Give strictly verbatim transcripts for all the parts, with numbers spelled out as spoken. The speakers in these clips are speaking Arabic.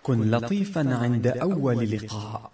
كن لطيفا عند أول لقاء.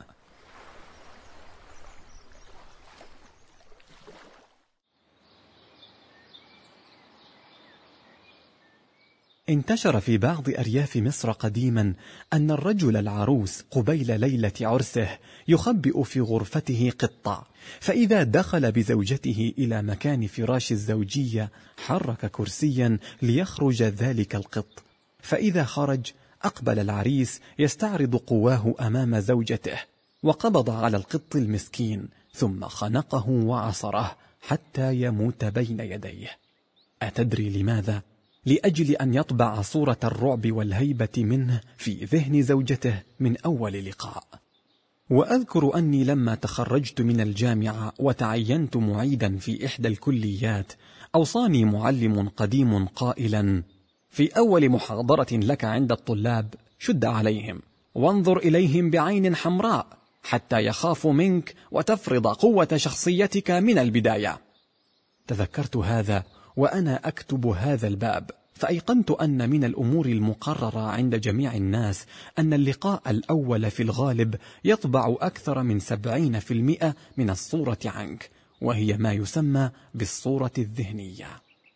انتشر في بعض أرياف مصر قديما أن الرجل العروس قبيل ليلة عرسه يخبئ في غرفته قطة، فإذا دخل بزوجته إلى مكان فراش الزوجية حرك كرسيا ليخرج ذلك القط، فإذا خرج أقبل العريس يستعرض قواه أمام زوجته، وقبض على القط المسكين ثم خنقه وعصره حتى يموت بين يديه. أتدري لماذا؟ لأجل أن يطبع صورة الرعب والهيبة منه في ذهن زوجته من أول لقاء. وأذكر أني لما تخرجت من الجامعة وتعينت معيدا في إحدى الكليات، أوصاني معلم قديم قائلا: في أول محاضرة لك عند الطلاب شد عليهم وانظر إليهم بعين حمراء حتى يخافوا منك وتفرض قوة شخصيتك من البداية. تذكرت هذا وأنا أكتب هذا الباب، فأيقنت أن من الأمور المقررة عند جميع الناس أن اللقاء الأول في الغالب يطبع أكثر من سبعين في المئة من الصورة عنك، وهي ما يسمى بالصورة الذهنية.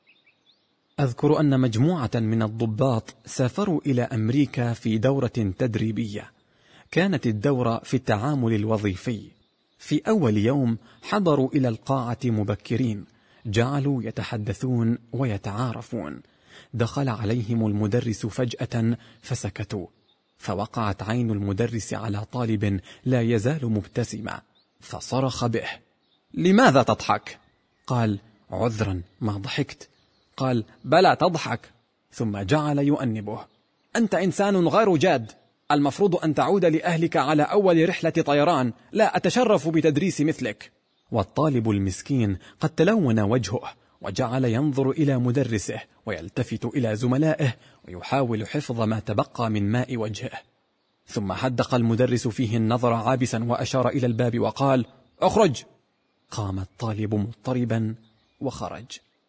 أذكر أن مجموعة من الضباط سافروا إلى أمريكا في دورة تدريبية. كانت الدورة في التعامل الوظيفي. في أول يوم حضروا إلى القاعة مبكرين، جعلوا يتحدثون ويتعارفون. دخل عليهم المدرس فجأة فسكتوا، فوقعت عين المدرس على طالب لا يزال مبتسما، فصرخ به: لماذا تضحك؟ قال: عذرا ما ضحكت. قال: بلى تضحك. ثم جعل يؤنبه: أنت إنسان غير جاد، المفروض أن تعود لأهلك على أول رحلة طيران، لا أتشرف بتدريس مثلك. والطالب المسكين قد تلون وجهه، وجعل ينظر إلى مدرسه ويلتفت إلى زملائه ويحاول حفظ ما تبقى من ماء وجهه. ثم حدق المدرس فيه النظر عابسا وأشار إلى الباب وقال: اخرج. قام الطالب مضطربا وخرج.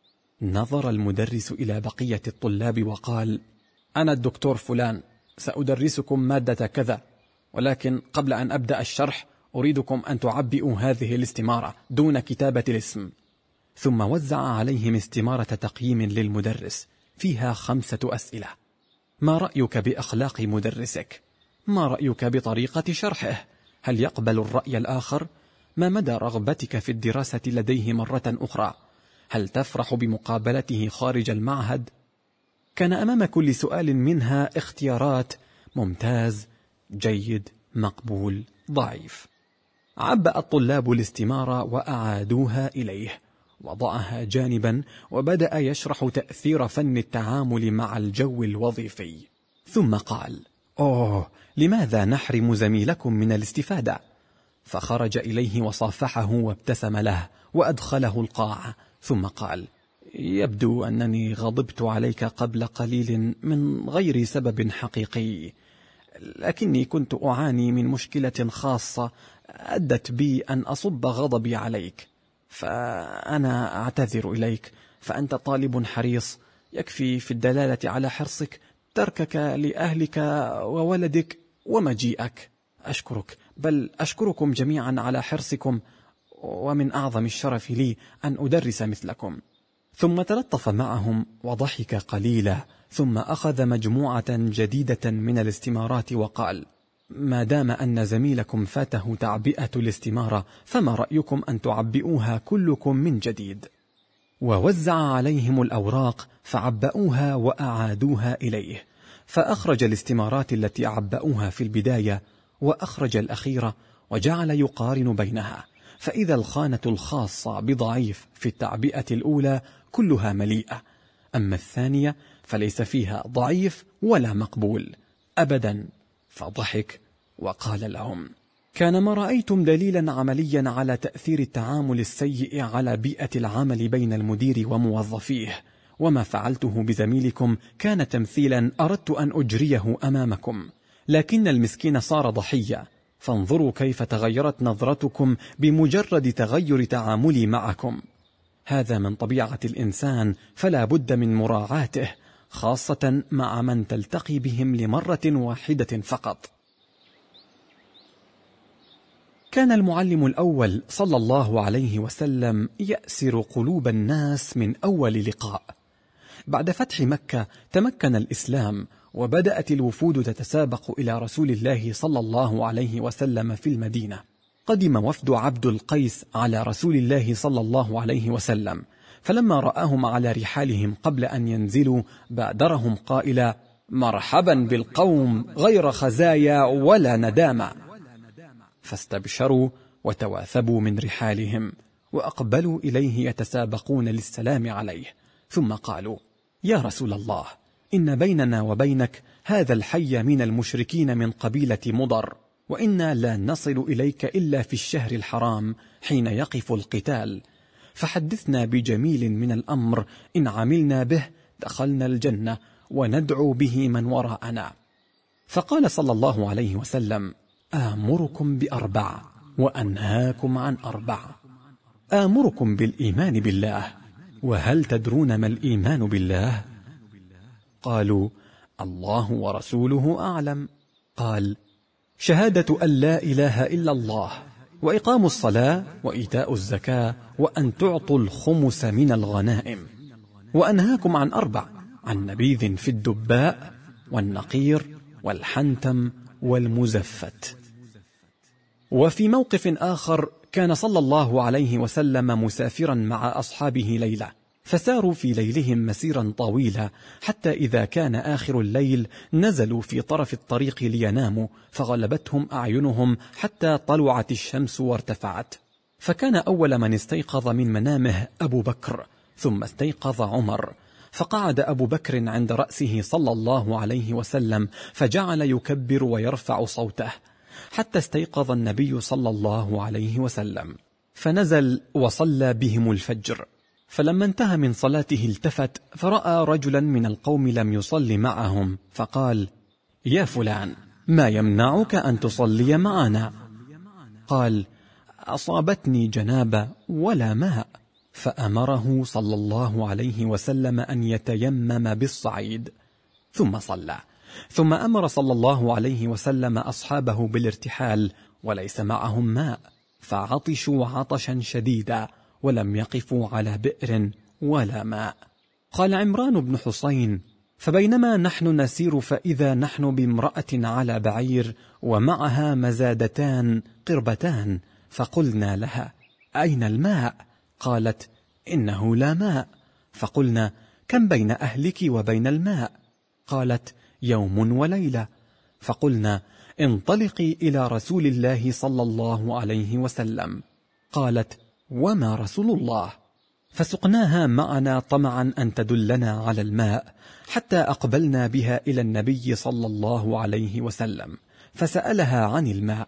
نظر المدرس إلى بقية الطلاب وقال: أنا الدكتور فلان، سأدرسكم مادة كذا، ولكن قبل أن أبدأ الشرح أريدكم أن تعبئوا هذه الاستمارة دون كتابة الاسم. ثم وزع عليهم استمارة تقييم للمدرس فيها خمسة أسئلة: ما رأيك بأخلاق مدرسك؟ ما رأيك بطريقة شرحه؟ هل يقبل الرأي الآخر؟ ما مدى رغبتك في الدراسة لديه مرة أخرى؟ هل تفرح بمقابلته خارج المعهد؟ كان أمام كل سؤال منها اختيارات: ممتاز، جيد، مقبول، ضعيف. عبأ الطلاب الاستمارة وأعادوها إليه، وضعها جانبا وبدأ يشرح تأثير فن التعامل مع الجو الوظيفي. ثم قال: أوه، لماذا نحرم زميلكم من الاستفادة؟ فخرج إليه وصافحه وابتسم له وأدخله القاعة. ثم قال: يبدو أنني غضبت عليك قبل قليل من غير سبب حقيقي، لكني كنت أعاني من مشكلة خاصة أدت بي أن أصب غضبي عليك، فأنا أعتذر إليك، فأنت طالب حريص، يكفي في الدلالة على حرصك تركك لأهلك وولدك ومجيئك. أشكرك، بل أشكركم جميعا على حرصكم، ومن أعظم الشرف لي أن أدرس مثلكم. ثم تلطف معهم وضحك قليلا، ثم أخذ مجموعة جديدة من الاستمارات وقال: ما دام أن زميلكم فاته تعبئة الاستمارة، فما رأيكم أن تعبئوها كلكم من جديد؟ ووزع عليهم الأوراق فعبأوها وأعادوها إليه، فأخرج الاستمارات التي عبأوها في البداية وأخرج الأخيرة، وجعل يقارن بينها، فإذا الخانة الخاصة بضعيف في التعبئة الأولى كلها مليئة، أما الثانية فليس فيها ضعيف ولا مقبول أبدا. فضحك وقال لهم: كان ما رأيتم دليلا عمليا على تأثير التعامل السيء على بيئة العمل بين المدير وموظفيه، وما فعلته بزميلكم كان تمثيلا أردت أن أجريه أمامكم، لكن المسكين صار ضحية، فانظروا كيف تغيرت نظرتكم بمجرد تغير تعاملي معكم. هذا من طبيعة الإنسان، فلا بد من مراعاته، خاصة مع من تلتقي بهم لمرة واحدة فقط. كان المعلم الأول صلى الله عليه وسلم يأسر قلوب الناس من أول لقاء. بعد فتح مكة تمكن الإسلام، وبدأت الوفود تتسابق إلى رسول الله صلى الله عليه وسلم في المدينة. قدم وفد عبد القيس على رسول الله صلى الله عليه وسلم، فلما رآهم على رحالهم قبل أن ينزلوا بادرهم قائلا: مرحبا بالقوم غير خزايا ولا ندامة. فاستبشروا وتواثبوا من رحالهم، وأقبلوا إليه يتسابقون للسلام عليه، ثم قالوا: يا رسول الله، إن بيننا وبينك هذا الحي من المشركين من قبيلة مضر، وإنا لا نصل إليك إلا في الشهر الحرام حين يقف القتال، فحدثنا بجميل من الأمر إن عملنا به دخلنا الجنة وندعو به من وراءنا. فقال صلى الله عليه وسلم: آمركم بأربع وأنهاكم عن أربع. آمركم بالإيمان بالله، وهل تدرون ما الإيمان بالله؟ قالوا: الله ورسوله أعلم. قال: شهادة أن لا إله إلا الله، وإقام الصلاة، وإيتاء الزكاة، وأن تعطوا الخمس من الغنائم. وأنهاكم عن أربع: عن نبيذ في الدباء، والنقير، والحنتم، والمزفت. وفي موقف آخر كان صلى الله عليه وسلم مسافرا مع أصحابه ليلة، فساروا في ليلهم مسيرا طويلا، حتى إذا كان آخر الليل نزلوا في طرف الطريق ليناموا، فغلبتهم أعينهم حتى طلعت الشمس وارتفعت. فكان أول من استيقظ من منامه أبو بكر، ثم استيقظ عمر، فقعد أبو بكر عند رأسه صلى الله عليه وسلم، فجعل يكبر ويرفع صوته حتى استيقظ النبي صلى الله عليه وسلم، فنزل وصلى بهم الفجر. فلما انتهى من صلاته التفت فرأى رجلا من القوم لم يصل معهم، فقال: يا فلان، ما يمنعك أن تصلي معنا؟ قال: أصابتني جنابة ولا ماء. فأمره صلى الله عليه وسلم أن يتيمم بالصعيد، ثم صلى. ثم أمر صلى الله عليه وسلم أصحابه بالارتحال وليس معهم ماء، فعطشوا عطشا شديدا ولم يقفوا على بئر ولا ماء. قال عمران بن حسين: فبينما نحن نسير فإذا نحن بامرأة على بعير ومعها مزادتان قربتان، فقلنا لها: أين الماء؟ قالت: إنه لا ماء. فقلنا: كم بين أهلك وبين الماء؟ قالت: يوم وليلة. فقلنا: انطلقي إلى رسول الله صلى الله عليه وسلم. قالت: وما رسول الله؟ فسقناها معنا طمعا أن تدلنا على الماء، حتى أقبلنا بها إلى النبي صلى الله عليه وسلم، فسألها عن الماء،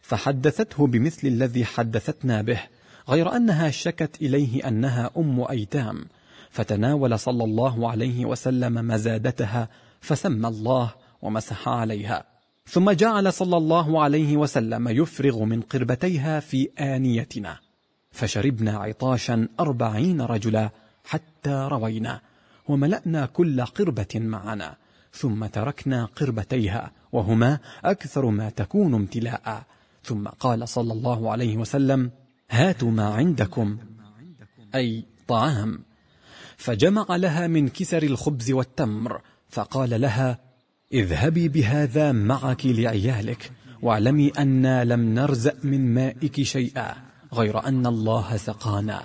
فحدثته بمثل الذي حدثتنا به، غير أنها شكت إليه أنها أم أيتام، فتناول صلى الله عليه وسلم مزادتها، فسمى الله ومسح عليها، ثم جعل صلى الله عليه وسلم يفرغ من قربتيها في آنيتنا، فشربنا عطاشا أربعين رجلا حتى روينا، وملأنا كل قربة معنا، ثم تركنا قربتيها وهما أكثر ما تكون امتلاء، ثم قال صلى الله عليه وسلم: هاتوا ما عندكم، أي طعام. فجمع لها من كسر الخبز والتمر، فقال لها: اذهبي بهذا معك لعيالك، واعلمي أننا لم نرزق من مائك شيئا، غير أن الله سقانا.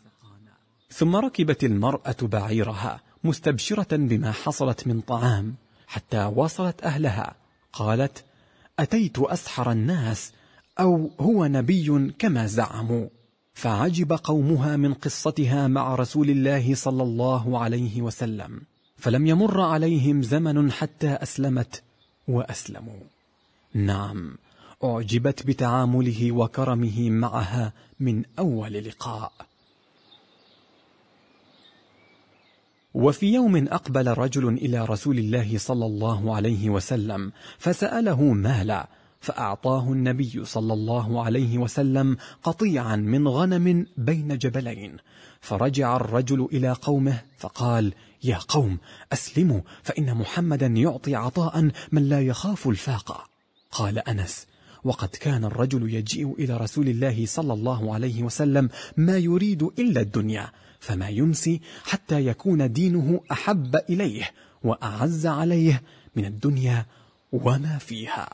ثم ركبت المرأة بعيرها مستبشرة بما حصلت من طعام، حتى وصلت أهلها. قالت: أتيت أسحر الناس، أو هو نبي كما زعموا. فعجب قومها من قصتها مع رسول الله صلى الله عليه وسلم، فلم يمر عليهم زمن حتى أسلمت وأسلموا. نعم، أعجبت بتعامله وكرمه معها من أول لقاء. وفي يوم أقبل رجل إلى رسول الله صلى الله عليه وسلم فسأله مالا، فأعطاه النبي صلى الله عليه وسلم قطيعا من غنم بين جبلين. فرجع الرجل إلى قومه فقال: يا قوم أسلموا، فإن محمدا يعطي عطاء من لا يخاف الفاقة. قال أنس: وقد كان الرجل يجيء إلى رسول الله صلى الله عليه وسلم ما يريد إلا الدنيا، فما يمسي حتى يكون دينه أحب إليه وأعز عليه من الدنيا وما فيها.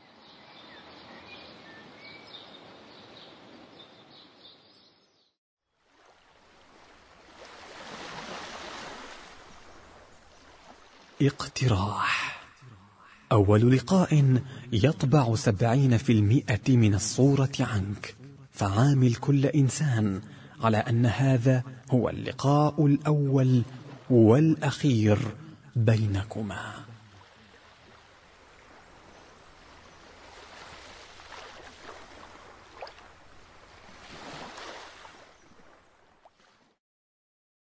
اقتراح: أول لقاء يطبع سبعين في المئة من الصورة عنك، فعامل كل إنسان على أن هذا هو اللقاء الأول والأخير بينكما.